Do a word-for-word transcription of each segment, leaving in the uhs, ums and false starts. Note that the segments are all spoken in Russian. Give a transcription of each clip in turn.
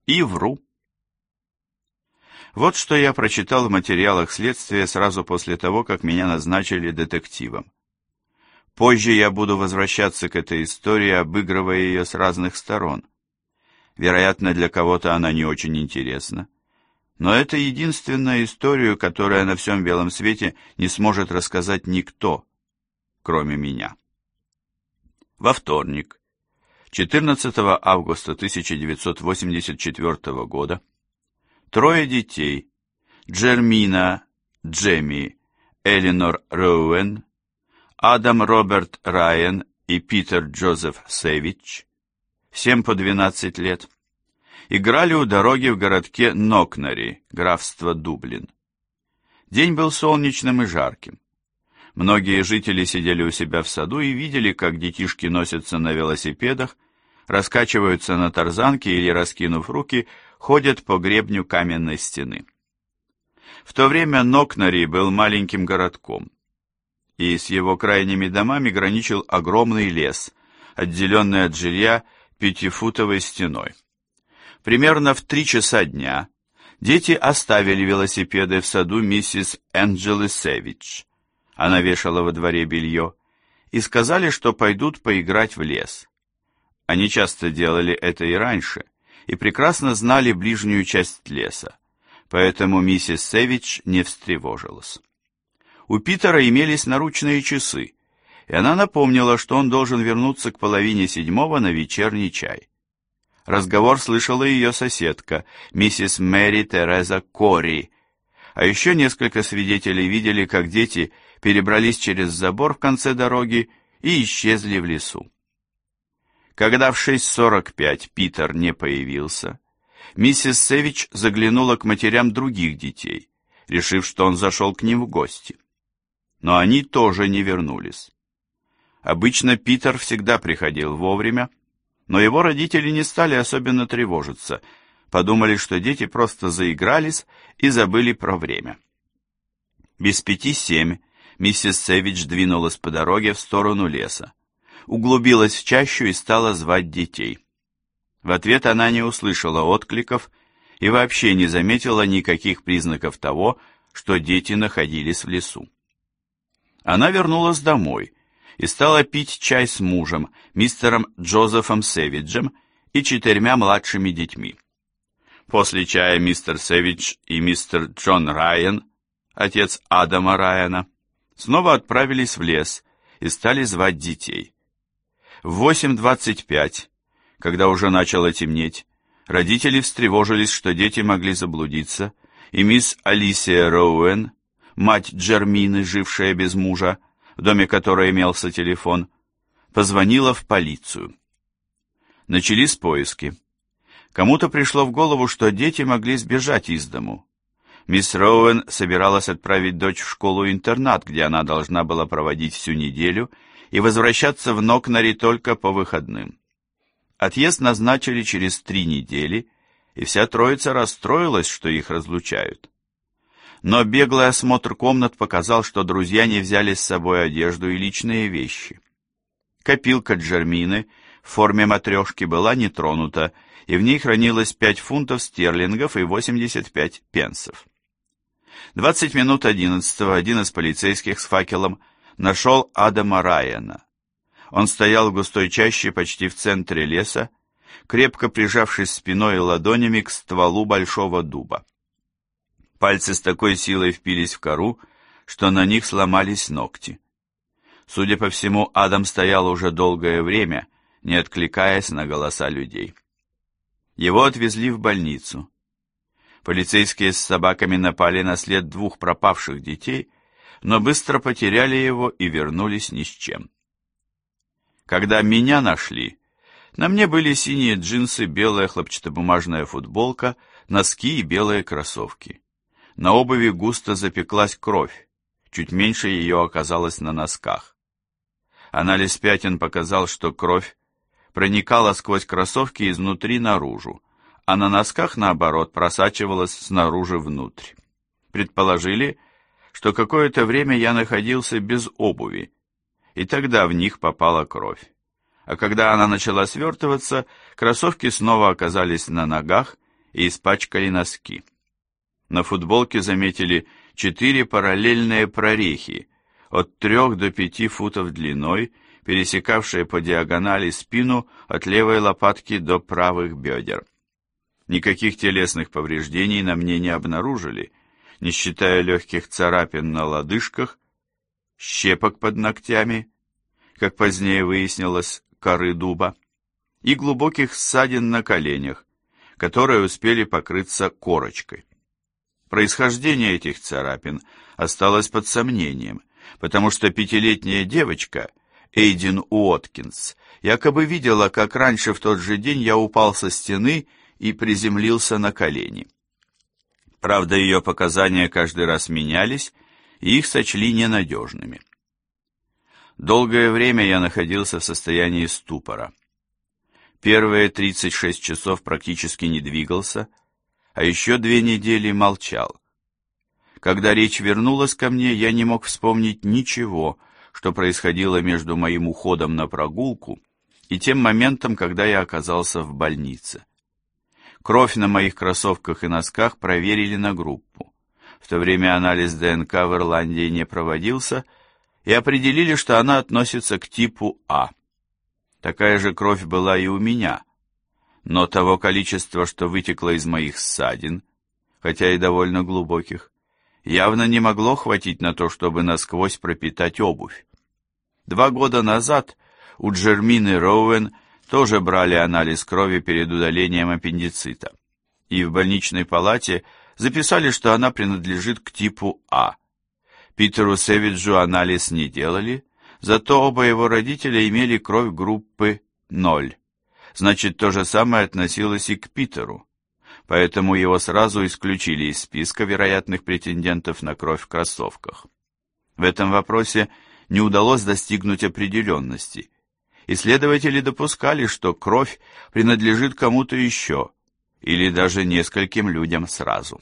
и вру. Вот что я прочитал в материалах следствия сразу после того, как меня назначили детективом. Позже я буду возвращаться к этой истории, обыгрывая ее с разных сторон. Вероятно, для кого-то она не очень интересна. Но это единственная история, которую на всем белом свете не сможет рассказать никто, кроме меня. Во вторник, четырнадцатого августа тысяча девятьсот восемьдесят четвёртого года, трое детей, Джермина, Джемми, Элинор Роуэн, Адам Роберт Райан и Питер Джозеф Сэвидж, всем по двенадцать лет, играли у дороги в городке Нокнари, графство Дублин. День был солнечным и жарким. Многие жители сидели у себя в саду и видели, как детишки носятся на велосипедах, раскачиваются на тарзанке или, раскинув руки, ходят по гребню каменной стены. В то время Нокнари был маленьким городком, и с его крайними домами граничил огромный лес, отделенный от жилья пятифутовой стеной. Примерно в три часа дня дети оставили велосипеды в саду миссис Энджелы Сэвидж, она вешала во дворе белье, и сказали, что пойдут поиграть в лес. Они часто делали это и раньше, и прекрасно знали ближнюю часть леса, поэтому миссис Сэвидж не встревожилась. У Питера имелись наручные часы, и она напомнила, что он должен вернуться к половине седьмого на вечерний чай. Разговор слышала ее соседка, миссис Мэри Тереза Кори, а еще несколько свидетелей видели, как дети перебрались через забор в конце дороги и исчезли в лесу. Когда в шесть сорок пять Питер не появился, миссис Сэвидж заглянула к матерям других детей, решив, что он зашел к ним в гости. Но они тоже не вернулись. Обычно Питер всегда приходил вовремя, но его родители не стали особенно тревожиться, подумали, что дети просто заигрались и забыли про время. Без пяти семь миссис Сэвидж двинулась по дороге в сторону леса, углубилась в чащу и стала звать детей. В ответ она не услышала откликов и вообще не заметила никаких признаков того, что дети находились в лесу. Она вернулась домой и стала пить чай с мужем, мистером Джозефом Сэвиджем и четырьмя младшими детьми. После чая мистер Сэвидж и мистер Джон Райан, отец Адама Райана, снова отправились в лес и стали звать детей. В восемь двадцать пять, когда уже начало темнеть, родители встревожились, что дети могли заблудиться, и мисс Алисия Роуэн, мать Джермины, жившая без мужа, в доме которой имелся телефон, позвонила в полицию. Начались поиски. Кому-то пришло в голову, что дети могли сбежать из дому. Мисс Роуэн собиралась отправить дочь в школу-интернат, где она должна была проводить всю неделю, и возвращаться в Нокнари только по выходным. Отъезд назначили через три недели, и вся троица расстроилась, что их разлучают. Но беглый осмотр комнат показал, что друзья не взяли с собой одежду и личные вещи. Копилка Джермины в форме матрешки была не тронута, и в ней хранилось пять фунтов стерлингов и восемьдесят пять пенсов. двадцать минут одиннадцатого один из полицейских с факелом нашел Адама Райана. Он стоял в густой чаще почти в центре леса, крепко прижавшись спиной и ладонями к стволу большого дуба. Пальцы с такой силой впились в кору, что на них сломались ногти. Судя по всему, Адам стоял уже долгое время, не откликаясь на голоса людей. Его отвезли в больницу. Полицейские с собаками напали на след двух пропавших детей, но быстро потеряли его и вернулись ни с чем. Когда меня нашли, на мне были синие джинсы, белая хлопчатобумажная футболка, носки и белые кроссовки. На обуви густо запеклась кровь, чуть меньше ее оказалось на носках. Анализ пятен показал, что кровь проникала сквозь кроссовки изнутри наружу, а на носках, наоборот, просачивалась снаружи внутрь. Предположили, что какое-то время я находился без обуви, и тогда в них попала кровь. А когда она начала свертываться, кроссовки снова оказались на ногах, и испачкали носки. На футболке заметили четыре параллельные прорехи от трех до пяти футов длиной, пересекавшие по диагонали спину от левой лопатки до правых бедер. Никаких телесных повреждений на мне не обнаружили, не считая легких царапин на лодыжках, щепок под ногтями, как позднее выяснилось, коры дуба, и глубоких ссадин на коленях, которые успели покрыться корочкой. Происхождение этих царапин осталось под сомнением, потому что пятилетняя девочка, Эйдин Уоткинс, якобы видела, как раньше в тот же день я упал со стены и приземлился на колени. Правда, ее показания каждый раз менялись, и их сочли ненадежными. Долгое время я находился в состоянии ступора. Первые тридцать шесть часов практически не двигался, а еще две недели молчал. Когда речь вернулась ко мне, я не мог вспомнить ничего, что происходило между моим уходом на прогулку и тем моментом, когда я оказался в больнице. Кровь на моих кроссовках и носках проверили на группу. В то время анализ ДНК в Ирландии не проводился, и определили, что она относится к типу А. Такая же кровь была и у меня, но того количества, что вытекло из моих ссадин, хотя и довольно глубоких, явно не могло хватить на то, чтобы насквозь пропитать обувь. Два года назад у Джермины Роуэн тоже брали анализ крови перед удалением аппендицита, и в больничной палате записали, что она принадлежит к типу А. Питеру Сэвиджу анализ не делали, зато оба его родителя имели кровь группы ноль. Значит, то же самое относилось и к Питеру, поэтому его сразу исключили из списка вероятных претендентов на кровь в кроссовках. В этом вопросе не удалось достигнуть определенности. Исследователи допускали, что кровь принадлежит кому-то еще, или даже нескольким людям сразу.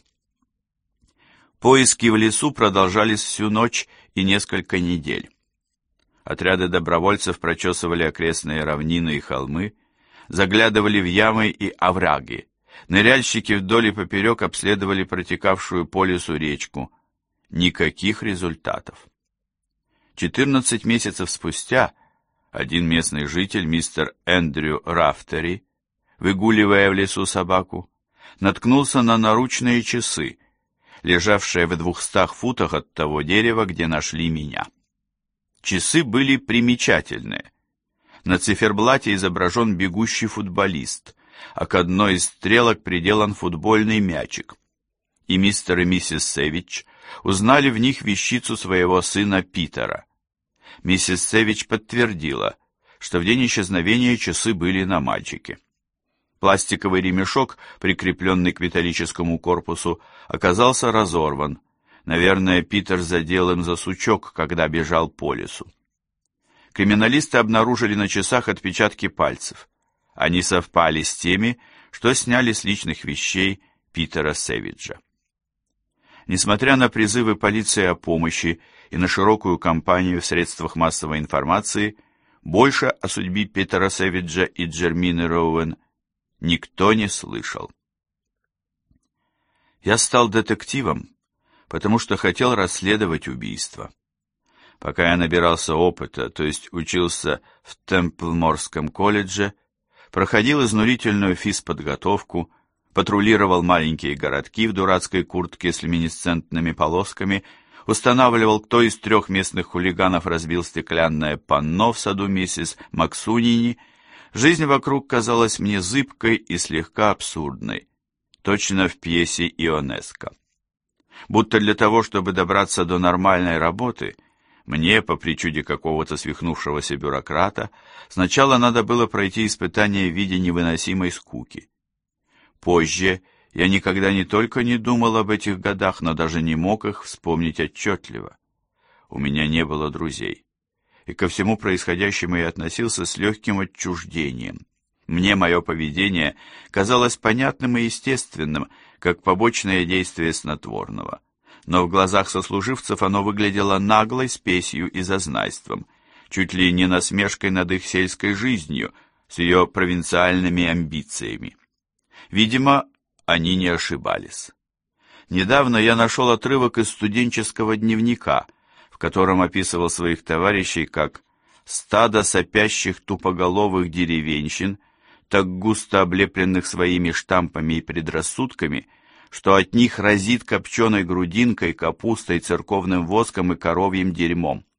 Поиски в лесу продолжались всю ночь и несколько недель. Отряды добровольцев прочесывали окрестные равнины и холмы, заглядывали в ямы и овраги. Ныряльщики вдоль и поперек обследовали протекавшую по лесу речку. Никаких результатов. четырнадцать месяцев спустя один местный житель, мистер Эндрю Рафтери, выгуливая в лесу собаку, наткнулся на наручные часы, лежавшие в двухстах футах от того дерева, где нашли меня. Часы были примечательные. На циферблате изображен бегущий футболист, а к одной из стрелок приделан футбольный мячик. И мистер и миссис Сэвидж узнали в них вещицу своего сына Питера. Миссис Сэвидж подтвердила, что в день исчезновения часы были на мальчике. Пластиковый ремешок, прикрепленный к металлическому корпусу, оказался разорван. Наверное, Питер задел им за сучок, когда бежал по лесу. Криминалисты обнаружили на часах отпечатки пальцев. Они совпали с теми, что сняли с личных вещей Питера Сэвиджа. Несмотря на призывы полиции о помощи и на широкую кампанию в средствах массовой информации, больше о судьбе Питера Сэвиджа и Джермины Роуэн никто не слышал. Я стал детективом, потому что хотел расследовать убийство. Пока я набирался опыта, то есть учился в Темплморском колледже, проходил изнурительную физподготовку, патрулировал маленькие городки в дурацкой куртке с люминесцентными полосками, устанавливал, кто из трех местных хулиганов разбил стеклянное панно в саду миссис Максунини. Жизнь вокруг казалась мне зыбкой и слегка абсурдной, точно в пьесе Ионеско. Будто для того, чтобы добраться до нормальной работы, мне, по причуде какого-то свихнувшегося бюрократа, сначала надо было пройти испытание в виде невыносимой скуки. Позже я никогда не только не думал об этих годах, но даже не мог их вспомнить отчетливо. У меня не было друзей, и ко всему происходящему я относился с легким отчуждением. Мне мое поведение казалось понятным и естественным, как побочное действие снотворного. Но в глазах сослуживцев оно выглядело наглой спесью и зазнайством, чуть ли не насмешкой над их сельской жизнью, с ее провинциальными амбициями. Видимо, Они не ошибались. Недавно я нашел отрывок из студенческого дневника, в котором описывал своих товарищей как стадо сопящих тупоголовых деревенщин, так густо облепленных своими штампами и предрассудками, что от них разит копченой грудинкой, капустой, церковным воском и коровьим дерьмом.